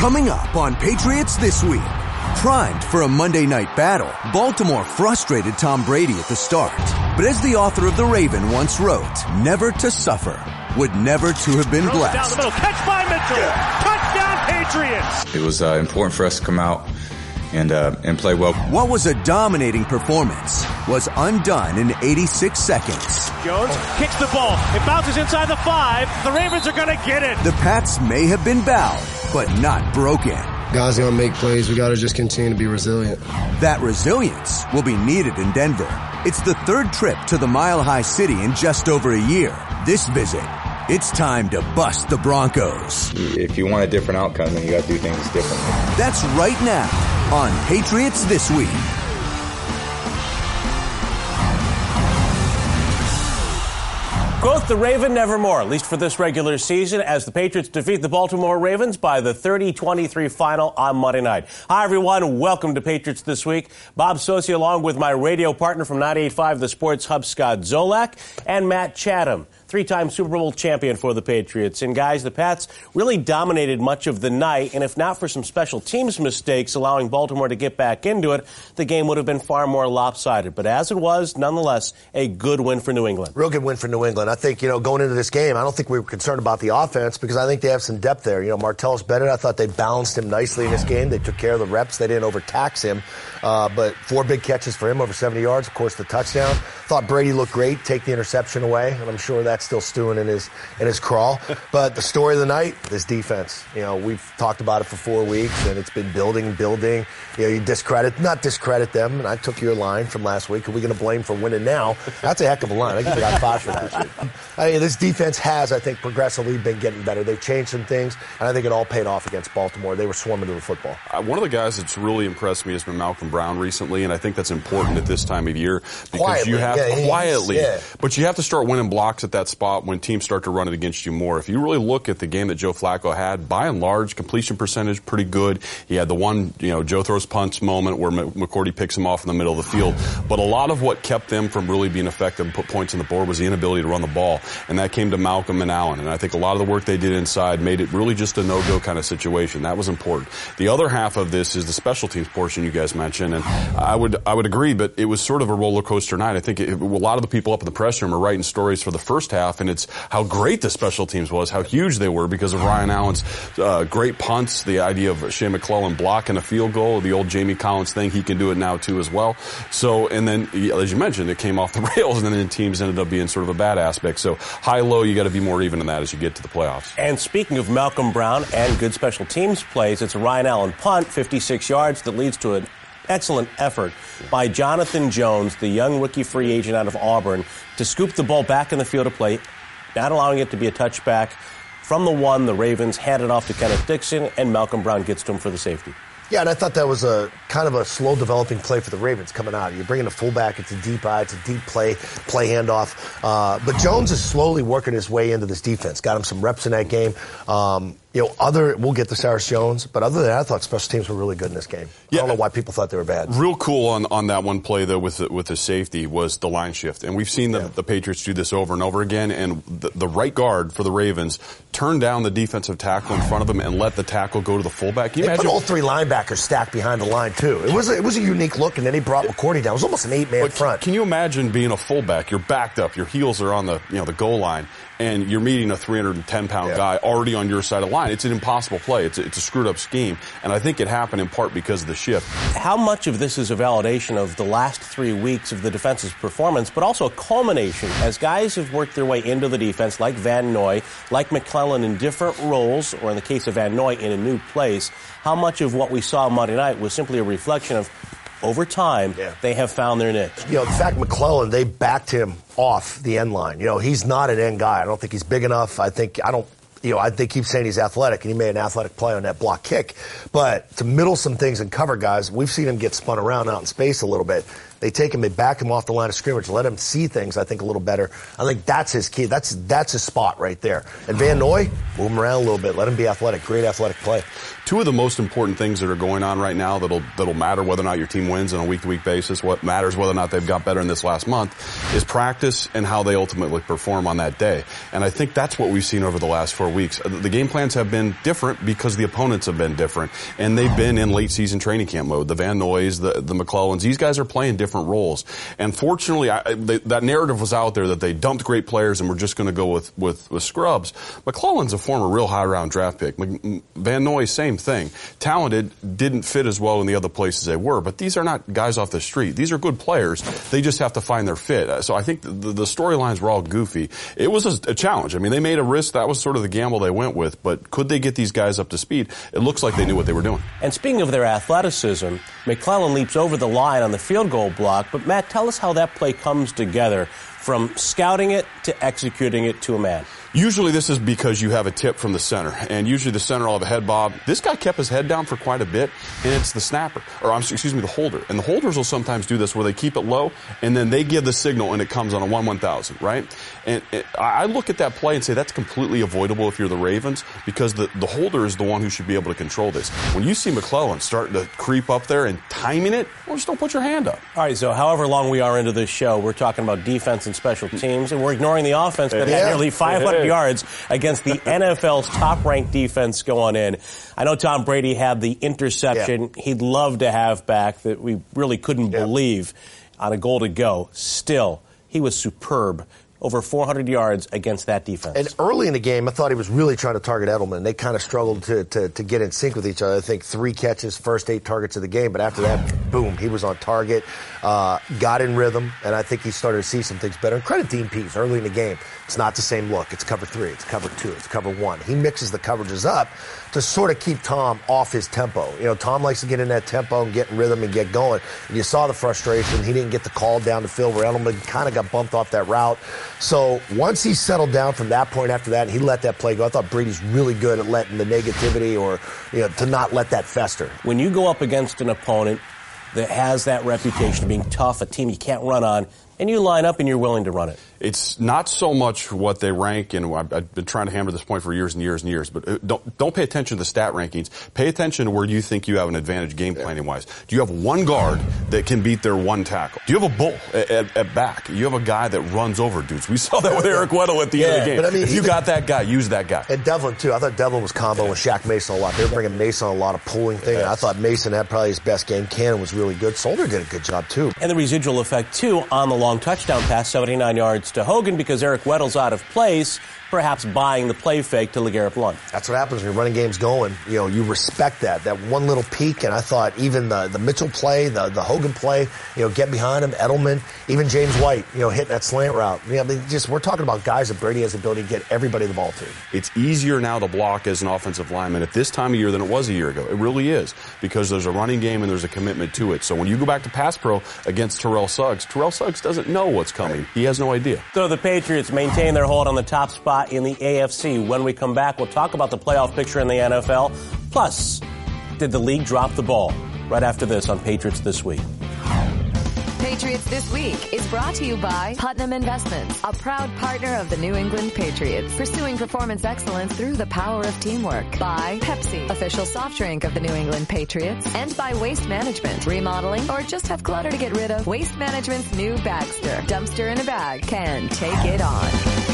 Coming up on Patriots This Week. Primed for a Monday night battle, Baltimore frustrated Tom Brady at the start. But as the author of The Raven once wrote, never to suffer would never to have been blessed. Down the middle, catch by Mitchell. Touchdown Patriots. It was important for us to come out and play well. What was a dominating performance was undone in 86 seconds. Jones kicks the ball. It bounces inside the 5. The Ravens are going to get it. The Pats may have been bowed, but not broken. Guys gonna make plays. We gotta just continue to be resilient. That resilience will be needed in Denver. It's the third trip to the Mile High City in just over a year. This visit, it's time to bust the Broncos. If you want a different outcome, then you gotta do things differently. That's right now on Patriots This Week. Quote the Raven nevermore, at least for this regular season, as the Patriots defeat the Baltimore Ravens by the 30-23 final on Monday night. Hi, everyone. Welcome to Patriots This Week. Bob Sosi along with my radio partner from 98.5 The Sports Hub, Scott Zolak, and Matt Chatham, three-time Super Bowl champion for the Patriots. And, guys, the Pats really dominated much of the night, and if not for some special teams mistakes allowing Baltimore to get back into it, the game would have been far more lopsided. But as it was, nonetheless, a good win for New England. Real good win for New England. I think, going into this game, I don't think we were concerned about the offense because I think they have some depth there. Martellus Bennett, I thought they balanced him nicely in this game. They took care of the reps. They didn't overtax him. But 4 big catches for him, over 70 yards, of course, the touchdown. Thought Brady looked great, take the interception away, and I'm sure that's still stewing in his crawl. But the story of the night, this defense. We've talked about it for 4 weeks, and it's been building. You not discredit them, and I took your line from last week. Are we going to blame for winning now? That's a heck of a line. I give you $5 for that. This defense has, I think, progressively been getting better. They've changed some things, and I think it all paid off against Baltimore. They were swarming to the football. One of the guys that's really impressed me has been Malcolm Brown recently, and I think that's important at this time of year because you have but you have to start winning blocks at that spot when teams start to run it against you more. If you really look at the game that Joe Flacco had, by and large, completion percentage pretty good. He had the one, Joe throws punts moment where McCourty picks him off in the middle of the field. But a lot of what kept them from really being effective and put points on the board was the inability to run the ball, and that came to Malcolm and Allen. And I think a lot of the work they did inside made it really just a no-go kind of situation. That was important. The other half of this is the special teams portion you guys mentioned, and I would agree, but it was sort of a roller coaster night. I think a lot of the people up in the press room are writing stories for the first half, and it's how great the special teams was, how huge they were because of Ryan Allen's great punts, the idea of Shea McClellan blocking a field goal, the old Jamie Collins thing. He can do it now too as well. So, and then as you mentioned, it came off the rails, and then teams ended up being sort of a bad aspect. So high-low, you got to be more even in that as you get to the playoffs. And speaking of Malcolm Brown and good special teams plays, it's a Ryan Allen punt, 56 yards, that leads to an excellent effort by Jonathan Jones, the young rookie free agent out of Auburn, to scoop the ball back in the field of play, not allowing it to be a touchback. From the 1, the Ravens hand it off to Kenneth Dixon, and Malcolm Brown gets to him for the safety. Yeah, and I thought that was a kind of a slow developing play for the Ravens coming out. You're bringing a fullback, it's a deep eye, it's a deep play handoff. But Jones is slowly working his way into this defense. Got him some reps in that game. We'll get to Cyrus Jones, but other than that, I thought special teams were really good in this game. I don't know why people thought they were bad. Real cool on that one play, though, with the safety was the line shift. And we've seen the Patriots do this over and over again, and the right guard for the Ravens turned down the defensive tackle in front of him and let the tackle go to the fullback. They put all 3 linebackers stacked behind the line, too. It was a unique look, and then he brought McCourty down. It was almost an 8-man front. Can you imagine being a fullback? You're backed up, your heels are on the goal line, and you're meeting a 310-pound guy already on your side of the line. It's an impossible play. It's a screwed-up scheme, and I think it happened in part because of the shift. How much of this is a validation of the last 3 weeks of the defense's performance, but also a culmination as guys have worked their way into the defense, like Van Noy, like McClellan in different roles, or in the case of Van Noy, in a new place? How much of what we saw Monday night was simply a reflection of over time, they have found their niche? In fact, McClellan, they backed him off the end line. He's not an end guy. I don't think he's big enough. They keep saying he's athletic, and he made an athletic play on that block kick. But to middle some things and cover guys, we've seen him get spun around out in space a little bit. They take him, they back him off the line of scrimmage, let him see things, I think, a little better. I think that's his key. That's his spot right there. And Van Noy, move him around a little bit. Let him be athletic. Great athletic play. Two of the most important things that are going on right now that'll matter whether or not your team wins on a week-to-week basis, what matters whether or not they've got better in this last month, is practice and how they ultimately perform on that day. And I think that's what we've seen over the last 4 weeks. The game plans have been different because the opponents have been different, and they've been in late-season training camp mode. The Van Noys, the McClellans, these guys are playing different roles. And fortunately, that narrative was out there that they dumped great players and we're just going to go with scrubs. McClellan's a former real high-round draft pick. Van Noy, same thing. Talented, didn't fit as well in the other places they were, but these are not guys off the street. These are good players. They just have to find their fit. So I think the storylines were all goofy. It was a challenge. I mean, they made a risk. That was sort of the gamble they went with, but could they get these guys up to speed? It looks like they knew what they were doing. And speaking of their athleticism, McClellan leaps over the line on the field goal block, but Matt, tell us how that play comes together from scouting it to executing it to a man. Usually this is because you have a tip from the center, and usually the center will have a head bob. This guy kept his head down for quite a bit, and it's the snapper, the holder. And the holders will sometimes do this where they keep it low, and then they give the signal, and it comes on a 1/1000, right? And I look at that play and say that's completely avoidable if you're the Ravens, because the holder is the one who should be able to control this. When you see McClellan starting to creep up there and timing it, well, just don't put your hand up. All right, so however long we are into this show, we're talking about defense and special teams, and we're ignoring the offense that had nearly 500 yards against the NFL's top-ranked defense going in. I know Tom Brady had the interception he'd love to have back that we really couldn't believe on a goal to go. Still, he was superb. Over 400 yards against that defense. And early in the game, I thought he was really trying to target Edelman. They kind of struggled to get in sync with each other. I think 3 catches, first 8 targets of the game. But after that, boom, he was on target, got in rhythm, and I think he started to see some things better. And credit Dean Pease early in the game. It's not the same look. It's cover 3, it's cover 2, it's cover 1. He mixes the coverages up to sort of keep Tom off his tempo. You know, Tom likes to get in that tempo and get in rhythm and get going. And you saw the frustration. He didn't get the call down the field where Edelman kind of got bumped off that route. So once he settled down from that point after that, and he let that play go, I thought Brady's really good at letting the negativity or, to not let that fester. When you go up against an opponent that has that reputation of being tough, a team you can't run on, and you line up and you're willing to run it. It's not so much what they rank, and I've been trying to hammer this point for years and years and years, but don't pay attention to the stat rankings. Pay attention to where you think you have an advantage game planning-wise. Do you have one guard that can beat their one tackle? Do you have a bull at back? You have a guy that runs over dudes. We saw that with Eric Weddle at the end of the game. But I mean, if you got that guy, use that guy. And Devlin, too. I thought Devlin was comboing with Shaq Mason a lot. They were bringing Mason a lot of pulling thing. And I thought Mason had probably his best game. Cannon was really good. Solder did a good job, too. And the residual effect, too, on the long touchdown pass, 79 yards to Hogan, because Eric Weddle's out of place, perhaps buying the play fake to LeGarrette Blount. That's what happens when your running game's going. You respect that one little peak, and I thought even the Mitchell play, the Hogan play, get behind him, Edelman, even James White, hitting that slant route. We're talking about guys that Brady has the ability to get everybody the ball to. It's easier now to block as an offensive lineman at this time of year than it was a year ago. It really is, because there's a running game and there's a commitment to it. So when you go back to pass pro against Terrell Suggs doesn't know what's coming. He has no idea. So the Patriots maintain their hold on the top spot in the AFC. When we come back, we'll talk about the playoff picture in the NFL. Plus, did the league drop the ball? Right after this on Patriots This Week. Patriots This Week is brought to you by Putnam Investments, a proud partner of the New England Patriots, pursuing performance excellence through the power of teamwork. By Pepsi, official soft drink of the New England Patriots. And by Waste Management, remodeling or just have clutter to get rid of. Waste Management's new Bagster, dumpster in a bag, can take it on.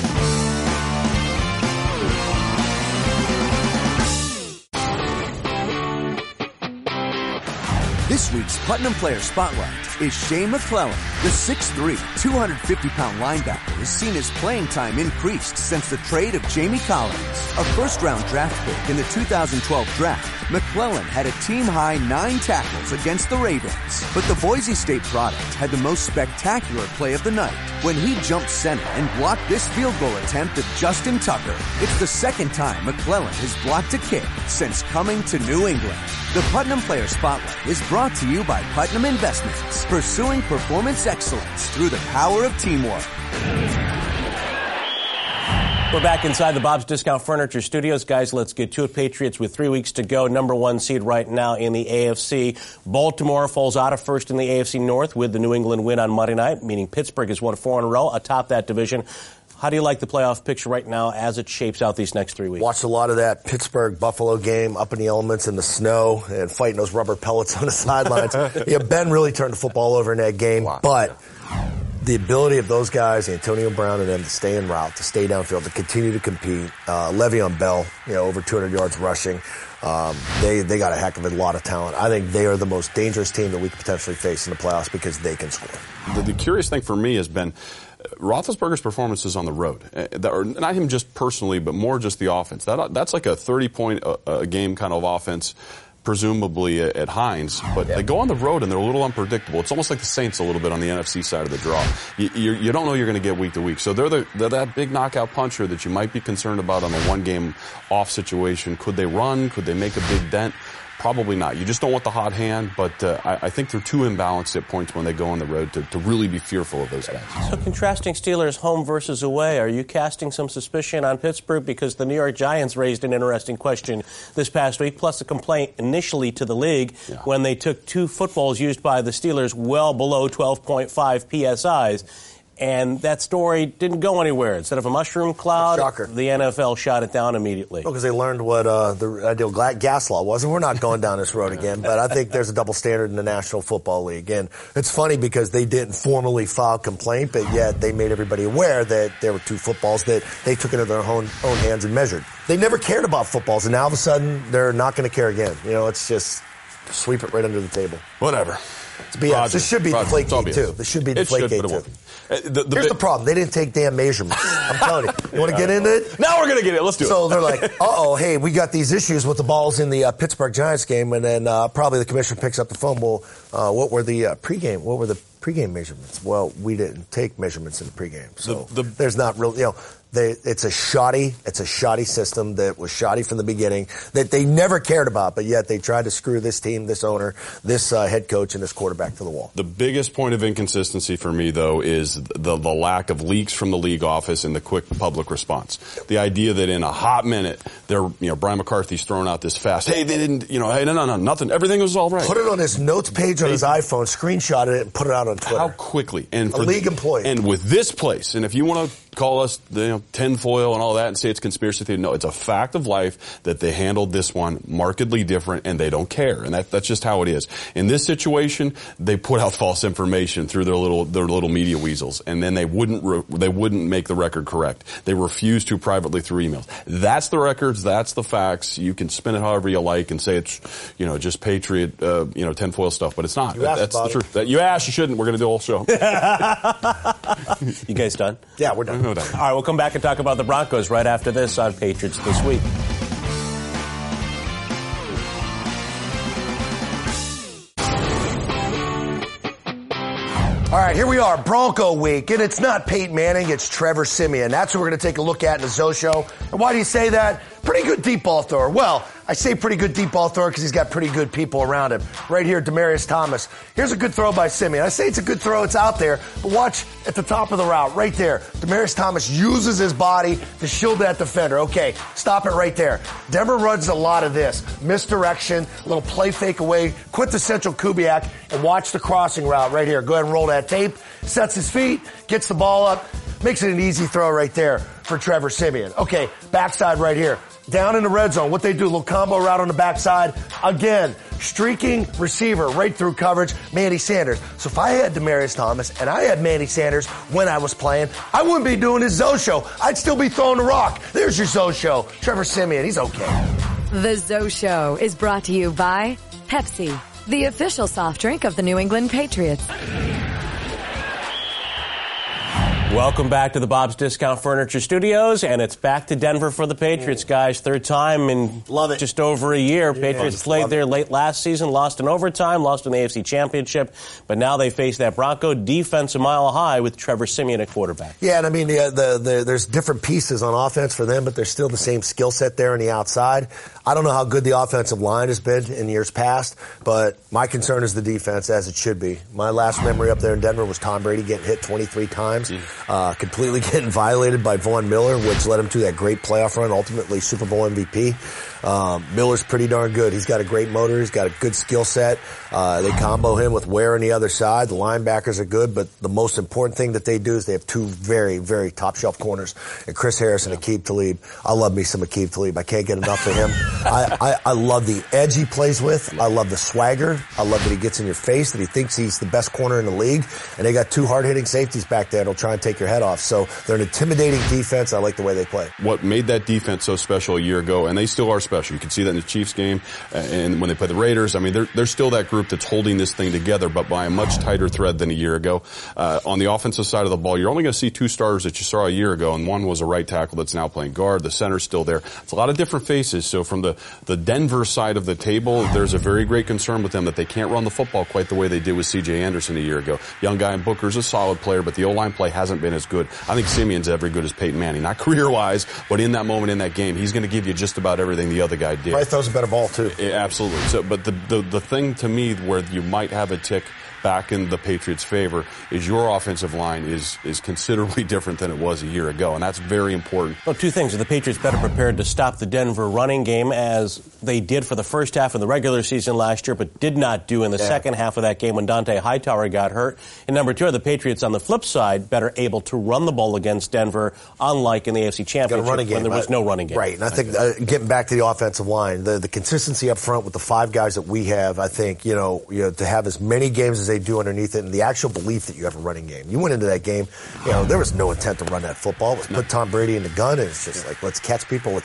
This week's Putnam Player Spotlight is Shane McClellin. The 6'3", 250-pound linebacker has seen his playing time increased since the trade of Jamie Collins. A first-round draft pick in the 2012 draft, McClellin had a team-high 9 tackles against the Ravens. But the Boise State product had the most spectacular play of the night when he jumped center and blocked this field goal attempt of Justin Tucker. It's the second time McClellin has blocked a kick since coming to New England. The Putnam Player Spotlight is brought to you by Putnam Investments, pursuing performance excellence through the power of teamwork. We're back inside the Bob's Discount Furniture Studios. Guys, let's get to it. Patriots with 3 weeks to go. Number 1 seed right now in the AFC. Baltimore falls out of first in the AFC North with the New England win on Monday night, meaning Pittsburgh has won 4 in a row atop that division. How do you like the playoff picture right now as it shapes out these next 3 weeks? Watched a lot of that Pittsburgh-Buffalo game up in the elements in the snow and fighting those rubber pellets on the sidelines. Yeah, Ben really turned the football over in that game, but the ability of those guys, Antonio Brown and them, to stay en route, to stay downfield, to continue to compete. Le'Veon Bell, over 200 yards rushing. They got a heck of a lot of talent. I think they are the most dangerous team that we could potentially face in the playoffs because they can score. The curious thing for me has been Roethlisberger's performances on the road. Not him just personally, but more just the offense. That's like a 30-point a game kind of offense, presumably at Heinz, but they go on the road and they're a little unpredictable. It's almost like the Saints a little bit on the NFC side of the draw. You don't know you're going to get week to week. So they're that big knockout puncher that you might be concerned about on a one-game off situation. Could they run? Could they make a big dent? Probably not. You just don't want the hot hand, but I think they're too imbalanced at points when they go on the road to really be fearful of those guys. So contrasting Steelers home versus away, are you casting some suspicion on Pittsburgh? Because the New York Giants raised an interesting question this past week, plus a complaint initially to the league when they took 2 footballs used by the Steelers well below 12.5 PSIs. And that story didn't go anywhere. Instead of a mushroom cloud, the NFL shot it down immediately. Well, because they learned what the ideal gas law was, and we're not going down this road again. But I think there's a double standard in the National Football League. And it's funny because they didn't formally file a complaint, but yet they made everybody aware that there were 2 footballs that they took into their own hands and measured. They never cared about footballs, and now all of a sudden they're not going to care again. It's just sweep it right under the table. Whatever. It's BS. This should be Deflategate, too. This should be Deflategate, too. Here's the problem. They didn't take damn measurements. I'm telling you. You want to get into it? Now we're going to get it. Let's do it. So they're like, hey, we got these issues with the balls in the Pittsburgh Giants game, and then probably the commissioner picks up the phone. Well, what were the pregame measurements? Well, we didn't take measurements in the pregame. So there's not real, it's a shoddy system that was shoddy from the beginning that they never cared about, but yet they tried to screw this team, this owner, this head coach, and this quarterback to the wall. The biggest point of inconsistency for me, though, is the lack of leaks from the league office and the quick public response. The idea that in a hot minute, Brian McCarthy's throwing out this fast, hey, they didn't, hey, no, nothing, everything was all right. Put it on his notes page on his iPhone, screenshotted it, and put it out on Twitter. How quickly? And a league employee. And with this place, and if you want to call us tinfoil and all that and say it's conspiracy theory. No, it's a fact of life that they handled this one markedly different and they don't care. And that's just how it is. In this situation, they put out false information through their little media weasels, and then they wouldn't make the record correct. They refused to privately through emails. That's the records. That's the facts. You can spin it however you like and say it's, just Patriot, tinfoil stuff, but it's not. That's the truth. You asked, you shouldn't. We're going to do a whole show. You guys done? Yeah, we're done. All right, we'll come back and talk about the Broncos right after this on Patriots This Week. All right, here we are, Bronco Week, and it's not Peyton Manning, it's Trevor Siemian. That's what we're going to take a look at in the Zoe Show. And why do you say that? Pretty good deep ball thrower. Well, I say pretty good deep ball thrower because he's got pretty good people around him. Right here, Demaryius Thomas. Here's a good throw by Siemian. I say it's a good throw. It's out there. But watch at the top of the route, right there. Demaryius Thomas uses his body to shield that defender. Okay, stop it right there. Denver runs a lot of this. Misdirection, a little play fake away, quintessential Kubiak, and watch the crossing route right here. Go ahead and roll that tape. Sets his feet, gets the ball up, makes it an easy throw right there for Trevor Siemian. Okay, backside right here. Down in the red zone, what they do, a little combo route on the backside. Again, streaking receiver right through coverage, Manny Sanders. So if I had Demaryius Thomas and I had Manny Sanders when I was playing, I wouldn't be doing his Zoe Show. I'd still be throwing the rock. There's your Zoe Show. Trevor Siemian, he's okay. The Zoe Show is brought to you by Pepsi, the official soft drink of the New England Patriots. Welcome back to the Bob's Discount Furniture Studios, and it's back to Denver for the Patriots, guys. Third time in just over a year. Patriots played there late last season, lost in overtime, lost in the AFC Championship, but now they face that Bronco defense a mile high with Trevor Siemian at quarterback. Yeah, and I mean, there's different pieces on offense for them, but there's still the same skill set there on the outside. I don't know how good the offensive line has been in years past, but my concern is the defense, as it should be. My last memory up there in Denver was Tom Brady getting hit 23 times. completely getting violated by Von Miller, which led him to that great playoff run, ultimately Super Bowl MVP. Miller's pretty darn good. He's got a great motor. He's got a good skill set. They combo him with Ware on the other side. The linebackers are good, but the most important thing that they do is they have two very, very top-shelf corners, and Chris Harris and Aqib Talib. I love me some Aqib Talib. I can't get enough of him. I love the edge he plays with. I love the swagger. I love that he gets in your face, that he thinks he's the best corner in the league, and they got two hard-hitting safeties back there that'll try and take your head off. So they're an intimidating defense. I like the way they play. What made that defense so special a year ago, and they still are special. You can see that in the Chiefs game, and when they play the Raiders. I mean, they're still that group that's holding this thing together, but by a much tighter thread than a year ago. On the offensive side of the ball, you're only going to see two starters that you saw a year ago, and one was a right tackle that's now playing guard. The center's still there. It's a lot of different faces. So from the Denver side of the table, there's a very great concern with them that they can't run the football quite the way they did with C.J. Anderson a year ago. Young guy in Booker's a solid player, but the O-line play hasn't been as good. I think Simeon's every good as Peyton Manning. Not career-wise, but in that moment in that game, he's going to give you just about everything the other guy did. Probably throws a better ball, too. Absolutely. So, but the thing to me where you might have a tick back in the Patriots' favor is your offensive line is considerably different than it was a year ago, and that's very important. Well, two things. Are the Patriots better prepared to stop the Denver running game as they did for the first half of the regular season last year, but did not do in the second half of that game when Dante Hightower got hurt? And number two, are the Patriots on the flip side better able to run the ball against Denver, unlike in the AFC Championship when there was no running game? Right, and I think getting back to the offensive line, the consistency up front with the five guys that we have, I think, you know, to have as many games as they do underneath it, and the actual belief that you have a running game. You went into that game, you know, there was no intent to run that football. It was put Tom Brady in the gun, and it's just like, let's catch people.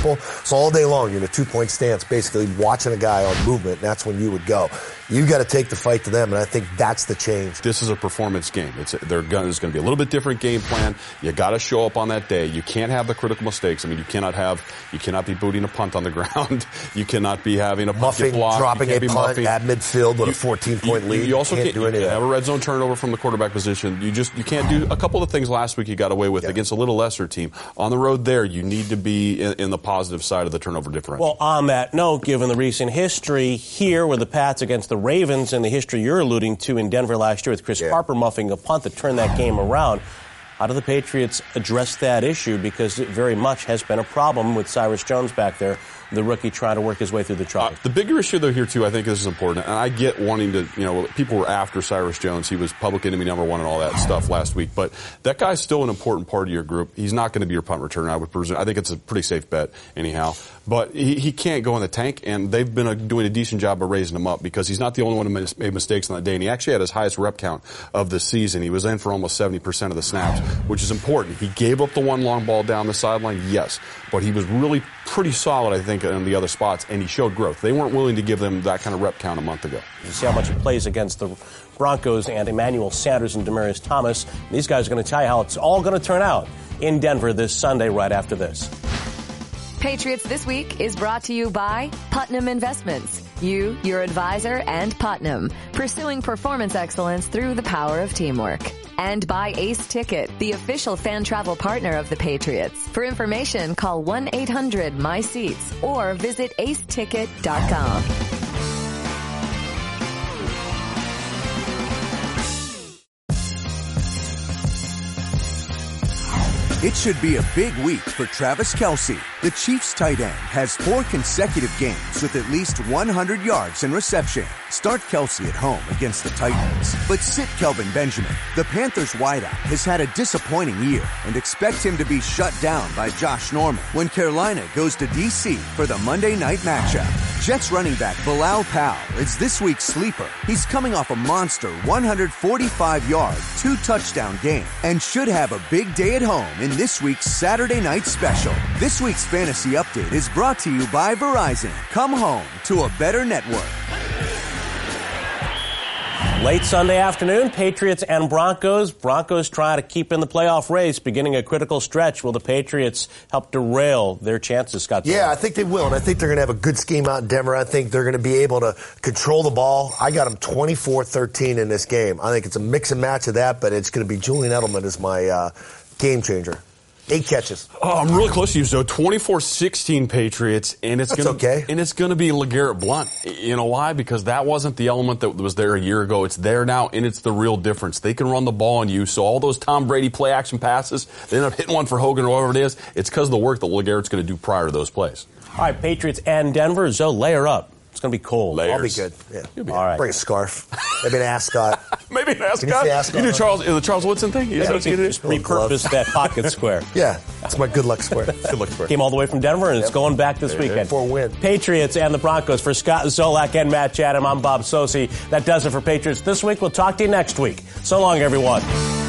So all day long, you're in a two-point stance, basically watching a guy on movement, and that's when you would go. You've got to take the fight to them, and I think that's the change. This is a performance game. There's going to be a little bit different game plan. You got to show up on that day. You can't have the critical mistakes. I mean, you cannot be booting a punt on the ground. You cannot be having a muffing, block. dropping a punt at midfield with a 14-point lead. You also can't do any of that. Have a red zone turnover from the quarterback position. You can't do a couple of things last week you got away with against a little lesser team. On the road there, you need to be in the positive side of the turnover differential. Well, on that note, given the recent history here with the Pats against the Ravens and the history you're alluding to in Denver last year with Chris Harper muffing a punt that turned that game around, how do the Patriots address that issue? Because it very much has been a problem with Cyrus Jones back there, the rookie trying to work his way through the trouble. The bigger issue, though, here, too, I think this is important. And I get wanting to, you know, people were after Cyrus Jones. He was public enemy number one and all that stuff last week. But that guy's still an important part of your group. He's not going to be your punt returner, I would presume. I think it's a pretty safe bet, anyhow. But he can't go in the tank, and they've been doing a decent job of raising him up because he's not the only one who made mistakes on that day. And he actually had his highest rep count of the season. He was in for almost 70% of the snaps, which is important. He gave up the one long ball down the sideline, yes. But he was really pretty solid, I think, in the other spots, and he showed growth. They weren't willing to give them that kind of rep count a month ago. You see how much he plays against the Broncos and Emmanuel Sanders and Demaryius Thomas. These guys are going to tell you how it's all going to turn out in Denver this Sunday right after this. Patriots This Week is brought to you by Putnam Investments. You, your advisor, and Putnam, pursuing performance excellence through the power of teamwork. And by Ace Ticket, the official fan travel partner of the Patriots. For information, call 1-800-MY-SEATS or visit aceticket.com. It should be a big week for Travis Kelce. The Chiefs tight end has 4 consecutive games with at least 100 yards in reception. Start Kelce at home against the Titans, but sit Kelvin Benjamin. The Panthers wideout has had a disappointing year and expect him to be shut down by Josh Norman when Carolina goes to D.C. for the Monday night matchup. Jets running back Bilal Powell is this week's sleeper. He's coming off a monster 145-yard, 2-touchdown game and should have a big day at home in this week's Saturday night special. This week's Fantasy Update is brought to you by Verizon. Come home to a better network. Late Sunday afternoon, Patriots and Broncos. Broncos try to keep in the playoff race, beginning a critical stretch. Will the Patriots help derail their chances, Scott? Yeah, I think they will, and I think they're going to have a good scheme out in Denver. I think they're going to be able to control the ball. I got them 24-13 in this game. I think it's a mix and match of that, but it's going to be Julian Edelman as my game changer. 8 catches. Oh, I'm really close to you. So 24-16 Patriots, and it's going to be LeGarrette Blount. You know why? Because that wasn't the element that was there a year ago. It's there now, and it's the real difference. They can run the ball on you. So all those Tom Brady play action passes, they end up hitting one for Hogan or whatever it is. It's because of the work that LeGarrette's going to do prior to those plays. All right, Patriots and Denver. Zoe, layer up. It's going to be cold. I'll be good. Yeah. All right. Bring a scarf. Maybe an ascot. Maybe an ascot. You do the Charles Woodson thing? Just repurpose that pocket square. Yeah, that's my good luck square. Good luck square. Came all the way from Denver, and it's going back this weekend. For a win. Patriots and the Broncos. For Scott Zolak and Matt Chatham, I'm Bob Socci. That does it for Patriots this week. We'll talk to you next week. So long, everyone.